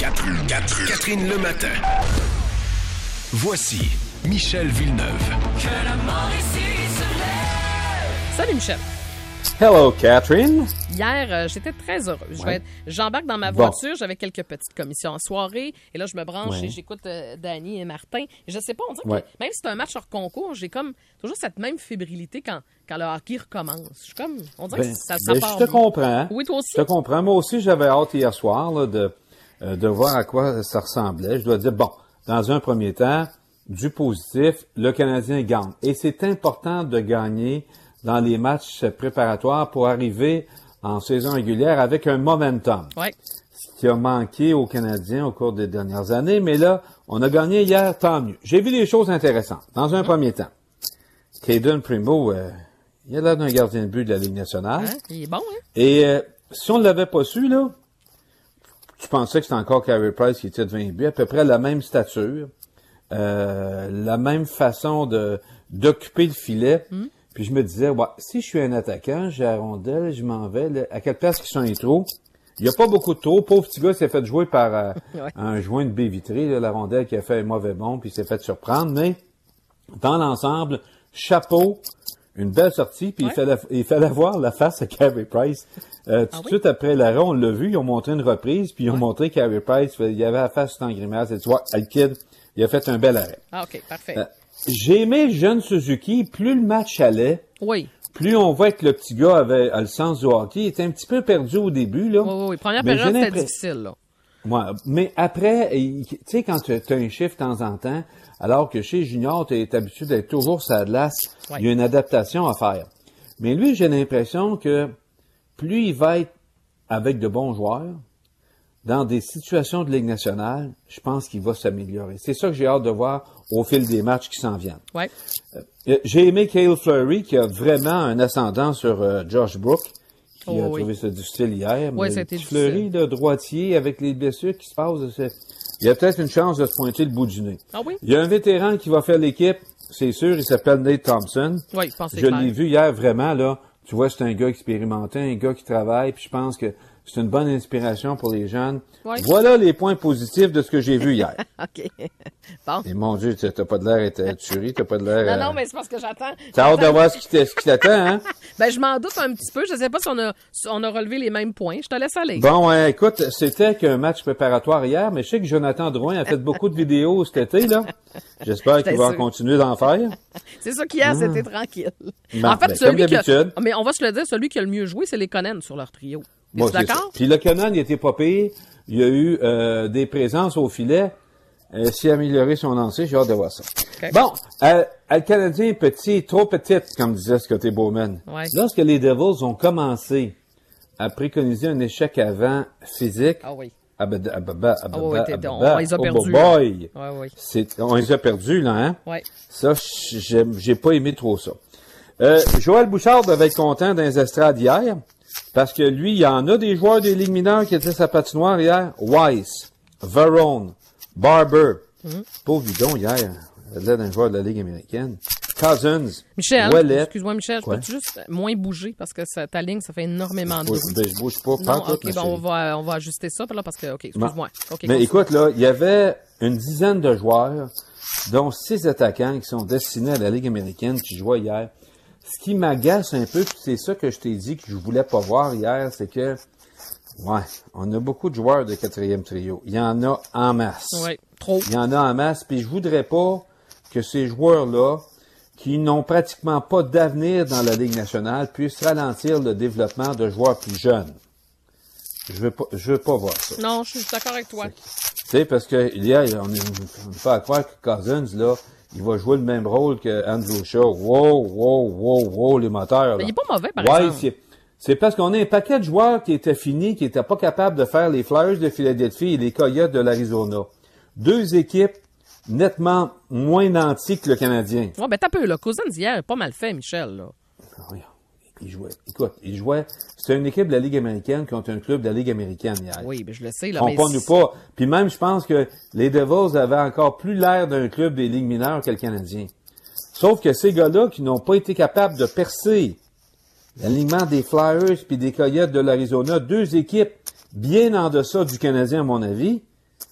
Catherine le matin. Voici Michel Villeneuve. Que la Mauricie se lève. Salut Michel. Hello, Catherine. Hier, j'étais très heureuse. J'embarque dans ma voiture, j'avais quelques petites commissions en soirée, et là, je me branche et j'écoute Dany et Martin. Et je sais pas, on dirait que même si c'est un match hors concours, j'ai comme toujours cette même fébrilité quand le hockey recommence. Je suis comme, on dirait que ça part je te comprends. Oui, toi aussi. Je te comprends. Moi aussi, j'avais hâte hier soir là, de voir à quoi ça ressemblait. Je dois dire, bon, dans un premier temps, du positif, le Canadien gagne. Et c'est important de gagner dans les matchs préparatoires pour arriver en saison régulière avec un momentum. Oui. Ce qui a manqué aux Canadiens au cours des dernières années, mais là, on a gagné hier, tant mieux. J'ai vu des choses intéressantes. Dans un premier temps, Cayden Primo, il a l'air d'un gardien de but de la Ligue nationale. Hein? Il est bon, hein? Et si on ne l'avait pas su, là, tu pensais que c'était encore Carey Price qui était de 20 buts, à peu près la même stature, la même façon d'occuper le filet. Puis je me disais, si je suis un attaquant, j'ai la rondelle, je m'en vais. Là, à quelle place qui sont les trous? Il n'y a pas beaucoup de trous. Pauvre petit gars s'est fait jouer par un joint de baie vitrée, là, la rondelle qui a fait un mauvais bond, puis s'est fait surprendre. Mais dans l'ensemble, chapeau, une belle sortie, puis il fallait voir la face à Carey Price. Tout de suite après l'arrêt, on l'a vu, ils ont montré une reprise, puis ils ont montré Carey Price, il y avait la face tout en grimace, et tu vois, le kid, il a fait un bel arrêt. Ah, OK, parfait. J'ai aimé le jeune Suzuki, plus le match allait, plus on voit que le petit gars avait le sens du hockey. Il était un petit peu perdu au début, là. Oui. Première période, c'était difficile, là. Ouais, mais après, tu sais, quand tu as un chiffre de temps en temps, alors que chez Junior, tu es habitué d'être toujours sur la glace, il y a une adaptation à faire. Mais lui, j'ai l'impression que plus il va être avec de bons joueurs, dans des situations de Ligue nationale, je pense qu'il va s'améliorer. C'est ça que j'ai hâte de voir au fil des matchs qui s'en viennent. Ouais. J'ai aimé Cale Fleury, qui a vraiment un ascendant sur Josh Brook, qui a trouvé ça difficile hier. Oui, mais c'était Fleury, de droitier, avec les blessures qui se passent, il y a peut-être une chance de se pointer le bout du nez. Ah oui? Il y a un vétéran qui va faire l'équipe, c'est sûr, il s'appelle Nate Thompson. Oui, je pense que c'est Je clair. l'ai vu hier, vraiment, là. Tu vois, c'est un gars expérimenté, un gars qui travaille, puis je pense que c'est une bonne inspiration pour les jeunes. Oui. Voilà les points positifs de ce que j'ai vu hier. OK. Bon. Et mon Dieu, t'as pas de l'air à tuerie, t'as pas de l'air... Non, mais c'est parce que j'attends. T'as hâte de voir ce qui t'attend, hein? Ben, je m'en doute un petit peu. Je sais pas si on a relevé les mêmes points. Je te laisse aller. Bon, écoute, c'était qu'un match préparatoire hier, mais je sais que Jonathan Drouin a fait beaucoup de vidéos cet été, là. J'espère qu'il va continuer d'en faire. C'est ça qu'hier, c'était tranquille. Bon, en fait, comme celui d'habitude. Mais on va se le dire, celui qui a le mieux joué, c'est les Conan sur leur trio. Bon, es-tu d'accord? Puis le Conan, il était pas pire. Il y a eu des présences au filet. S'il a amélioré son lancer, j'ai hâte de voir ça. Okay. Bon, le Canadien petit, trop petite, comme disait Scotty Bowman. Ouais. Lorsque les Devils ont commencé à préconiser un échec avant physique, on les a perdus. On les a perdus, là, hein? Ouais. Ça, j'ai pas aimé trop ça. Joël Bouchard devait être content dans les estrades hier, parce que lui, il y en a des joueurs des ligues mineures qui étaient sa patinoire hier. Weiss, Verone, Barber. Pauvre bidon hier, il a l'air d'un joueur de la Ligue américaine. Cousins, Michel, Ouellet. Excuse-moi Michel, peux-tu juste moins bouger parce que ta ligne, ça fait énormément de bruit. Ben, je bouge pas. Non, OK, on va ajuster ça là parce que, OK, excuse-moi. Okay, mais écoute, là, il y avait une dizaine de joueurs, dont 6 attaquants qui sont destinés à la Ligue américaine qui jouaient hier. Ce qui m'agace un peu, c'est ça que je t'ai dit que je voulais pas voir hier, c'est que, on a beaucoup de joueurs de quatrième trio. Il y en a en masse. Oui, trop. Il y en a en masse, puis je voudrais pas que ces joueurs-là, qui n'ont pratiquement pas d'avenir dans la Ligue nationale, puissent ralentir le développement de joueurs plus jeunes. Je veux pas voir ça. Non, je suis d'accord avec toi. Tu sais, parce que hier, on ne peut pas croire que Cousins, là, il va jouer le même rôle que Andrew Shaw. Wow, les moteurs. Mais il est pas mauvais, par exemple. C'est parce qu'on a un paquet de joueurs qui étaient finis, qui étaient pas capables de faire les Flyers de Philadelphie et les Coyotes de l'Arizona. 2 équipes nettement moins nantis que le Canadien. Ouais, ben t'as peu, là. Cousins hier est pas mal fait, Michel, là. Il jouait. C'était une équipe de la Ligue américaine contre un club de la Ligue américaine hier. Oui, ben je le sais, là. Trompons-nous pas. Puis même, je pense que les Devils avaient encore plus l'air d'un club des Ligues mineures que le Canadien. Sauf que ces gars-là qui n'ont pas été capables de percer l'alignement des Flyers puis des Coyotes de l'Arizona, 2 équipes bien en deçà du Canadien, à mon avis,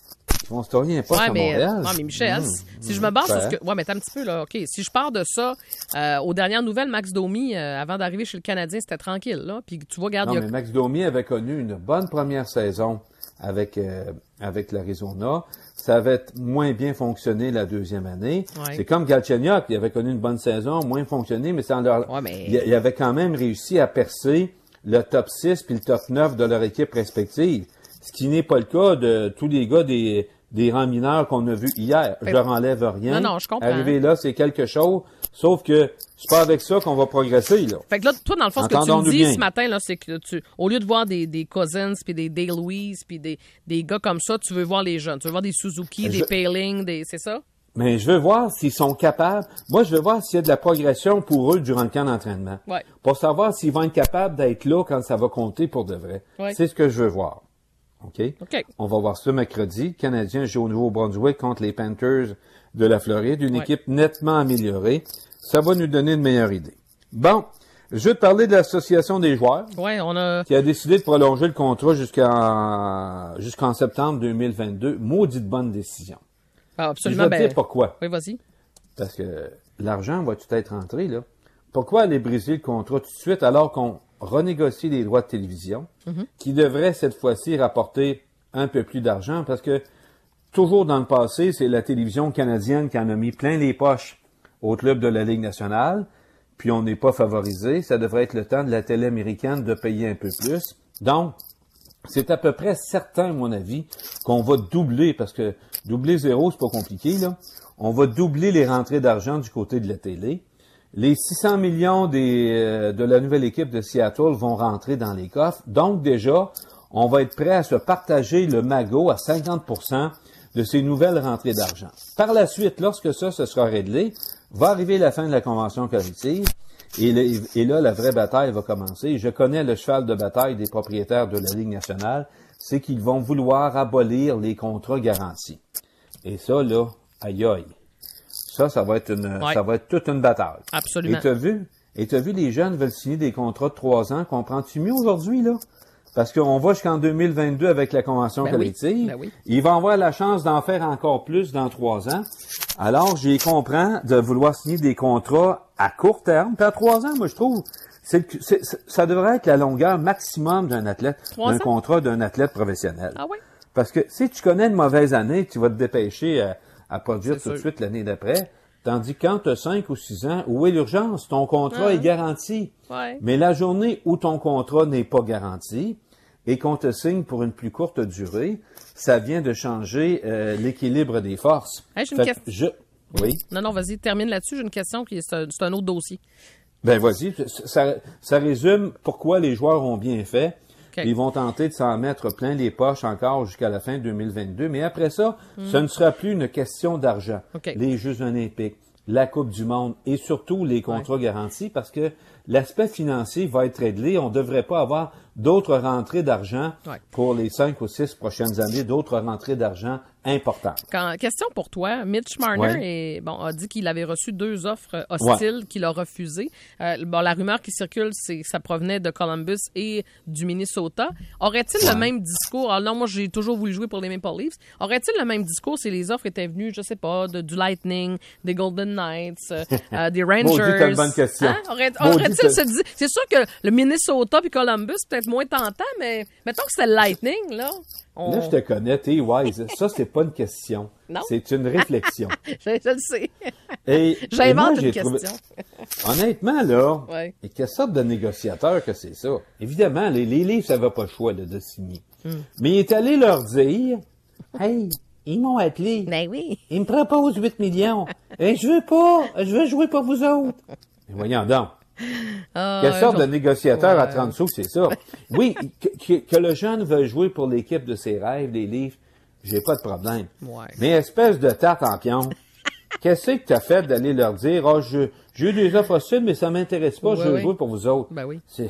font citoyen un poste à Montréal. Non, mais Michel, si je me base sur ce que... Ouais, mais t'as un petit peu, là, OK. Si je pars de ça, aux dernières nouvelles, Max Domi, avant d'arriver chez le Canadien, c'était tranquille, là. Puis tu vois, regarde... Non, mais Max Domi avait connu une bonne première saison avec l'Arizona. Ça avait moins bien fonctionné la deuxième année. Ouais. C'est comme Galchenyuk, il avait connu une bonne saison, moins fonctionné, mais il avait quand même réussi à percer le top 6 puis le top 9 de leur équipe respective. Ce qui n'est pas le cas de tous les gars des rangs mineurs qu'on a vus hier. Je leur enlève rien. Non, je comprends. Arriver là, c'est quelque chose. Sauf que c'est pas avec ça qu'on va progresser, là. Fait que là, toi, dans le fond, ce que tu me dis ce matin, là, c'est que au lieu de voir des Cousins puis des Dale Louise puis des gars comme ça, tu veux voir les jeunes. Tu veux voir des Suzuki, des Paling, c'est ça? Mais je veux voir s'ils sont capables. Moi, je veux voir s'il y a de la progression pour eux durant le camp d'entraînement. Ouais. Pour savoir s'ils vont être capables d'être là quand ça va compter pour de vrai. Ouais. C'est ce que je veux voir. OK? On va voir ça mercredi. Le Canadien joue au Nouveau-Brunswick contre les Panthers de la Floride. Une équipe nettement améliorée. Ça va nous donner une meilleure idée. Bon. Je vais te parler de l'Association des joueurs. Ouais, qui a décidé de prolonger le contrat jusqu'en septembre 2022. Maudite bonne décision. Ah, absolument. Je vais te dire pourquoi. Oui, vas-y. Parce que l'argent va tout être rentré, là. Pourquoi aller briser le contrat tout de suite alors qu'on renégocie les droits de télévision, qui devraient cette fois-ci rapporter un peu plus d'argent? Parce que toujours dans le passé, c'est la télévision canadienne qui en a mis plein les poches au club de la Ligue nationale, puis on n'est pas favorisé. Ça devrait être le temps de la télé américaine de payer un peu plus. Donc, c'est à peu près certain, à mon avis, qu'on va doubler, parce que doubler 0, c'est pas compliqué, là. On va doubler les rentrées d'argent du côté de la télé. Les 600 millions de la nouvelle équipe de Seattle vont rentrer dans les coffres. Donc, déjà, on va être prêt à se partager le magot à 50% de ces nouvelles rentrées d'argent. Par la suite, lorsque ça se sera réglé, va arriver la fin de la convention collective. Et là, la vraie bataille va commencer. Je connais le cheval de bataille des propriétaires de la Ligue nationale, c'est qu'ils vont vouloir abolir les contrats garantis. Et ça, là, aïe aïe. Ça va être toute une bataille. Absolument. Et t'as vu, les jeunes veulent signer des contrats de 3 ans. Comprends-tu mieux aujourd'hui, là? Parce qu'on va jusqu'en 2022 avec la convention collective. Oui. Ils vont avoir la chance d'en faire encore plus dans 3 ans. Alors, j'y comprends de vouloir signer des contrats à court terme. Puis à 3 ans, moi, je trouve, ça devrait être la longueur maximum d'un athlète, d'un contrat d'un athlète professionnel. Ah oui? Parce que si tu connais une mauvaise année, tu vas te dépêcher à produire tout de suite l'année d'après. Tandis que quand tu as 5 ou 6 ans, où est l'urgence? Ton contrat est garanti. Ouais. Mais la journée où ton contrat n'est pas garanti et qu'on te signe pour une plus courte durée, ça vient de changer l'équilibre des forces. Hey, j'ai une question. Oui? Non, vas-y, termine là-dessus. J'ai une question c'est un autre dossier. Ben, vas-y. Ça résume pourquoi les joueurs ont bien fait. Okay. Ils vont tenter de s'en mettre plein les poches encore jusqu'à la fin 2022. Mais après ça, ce ne sera plus une question d'argent. Okay. Les Jeux olympiques, la Coupe du monde et surtout les contrats garantis parce que l'aspect financier va être réglé. On ne devrait pas avoir d'autres rentrées d'argent pour les 5 ou 6 prochaines années, d'autres rentrées d'argent importantes. Question pour toi. Mitch Marner a dit qu'il avait reçu 2 offres hostiles qu'il a refusées. La rumeur qui circule, c'est que ça provenait de Columbus et du Minnesota. Aurait-il le même discours? Alors non, moi, j'ai toujours voulu jouer pour les Maple Leafs. Aurait-il le même discours si les offres étaient venues, je sais pas, du Lightning, des Golden Knights, des Rangers? Maudit, t'as une bonne question. Hein? Aurait-il se dit... C'est sûr que le Minnesota puis Columbus, peut-être moins tentant, mais mettons que c'est le Lightning, là. Là, je te connais, t'es wise. Ça, c'est pas une question. Non? C'est une réflexion. je le sais. J'invente une question. Honnêtement, là, et quelle sorte de négociateur que c'est ça? Évidemment, les livres, ça va pas le choix de signer. Mais il est allé leur dire, « Hey, ils m'ont appelé. Ben oui. Ils me proposent 8 millions. Et je veux pas. Je veux jouer pour vous autres. » Voyons donc. Quelle sorte de négociateur à 30 sous, c'est ça? Oui, que le jeune veuille jouer pour l'équipe de ses rêves, des livres, j'ai pas de problème. Ouais. Mais espèce de tarte en pion, qu'est-ce que tu as fait d'aller leur dire, j'ai eu des offres hostiles, mais ça m'intéresse pas, je veux jouer pour vous autres? Ben oui. C'est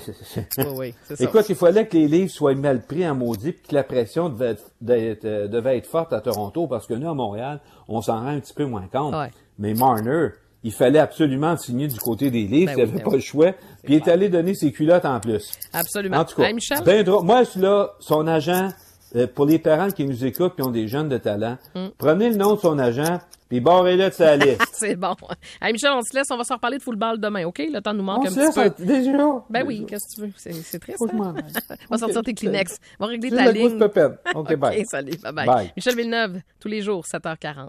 ça. Écoute, il fallait que les livres soient mal pris en maudit, puis que la pression devait être forte à Toronto, parce que nous, à Montréal, on s'en rend un petit peu moins compte. Ouais. Mais Marner, il fallait absolument signer du côté des livres, il n'avait pas le choix, puis il est allé donner ses culottes en plus. Absolument. En tout cas, Michel? moi, là, son agent, pour les parents qui nous écoutent, qui ont des jeunes de talent, prenez le nom de son agent, puis barrez-le de sa liste. C'est bon. Hey, Michel, on se laisse, on va s'en reparler de football demain, OK? Le temps nous manque un petit peu. Déjà? Ben oui, qu'est-ce que tu veux? C'est triste. Franchement. On va sortir tes Kleenex. On va régler C'est ta la ligne. grosse pépette. OK, bye. OK, salut. Bye-bye. Bye. Michel Villeneuve, tous les jours, 7h40.